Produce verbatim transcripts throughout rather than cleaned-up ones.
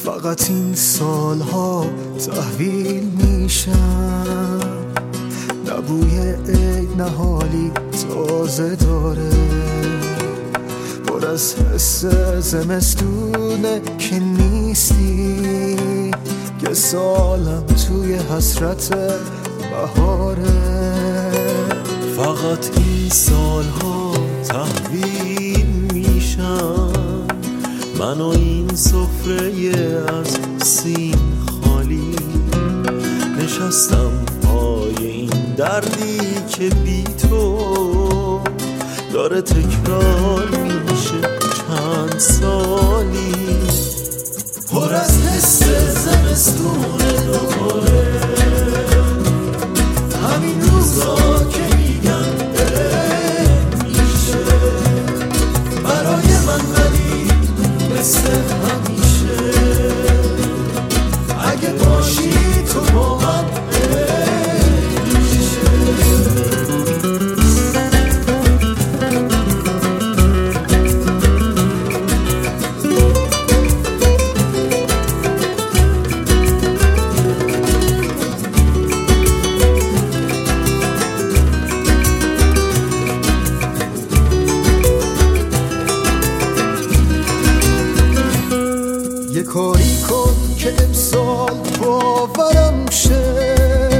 فقط این سالها تحویل میشم، نه بوی عید نه حالی تازه داره، پر از حس زمستونه که نیستی، که سالم توی حسرت بهاره. فقط این سالها تحویل میشم، من و این سفره از سیم خالی، نشستم پای این دردی که بی تو داره تکرار میشه چند سالی، پر از حس زمستون دوباره، همین روزا که میگن عید میشه برای من، ولی مثل همیشه اگه باشی تو با من عید میشه. یه کاری کن که امسال باورم شه،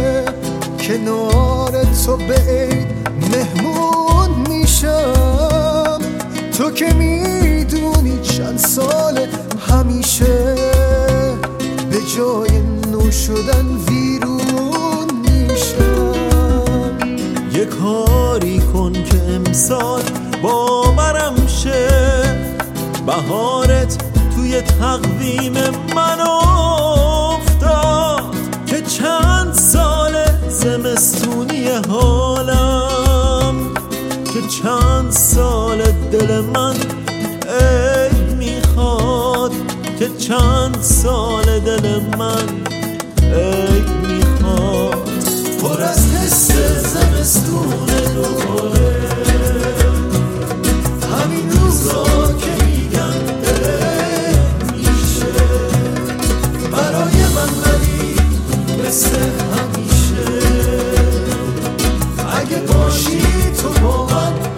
کنار تو به عید مهمون میشم، تو که میدونی چند سال همیشه به جای نو شدن ویرون میشم. یه کاری کن که امسال باورم شه، بهارت توی تقویم من افتاد، که چند سال زمستونی حالم، که چند سال دل من عید میخواد، که چند سال دل من عید میخواد، پر از حس زمستون دوباره، همین روزا که میگن برای من، ولی مثل همیشه اگه باشی تو با من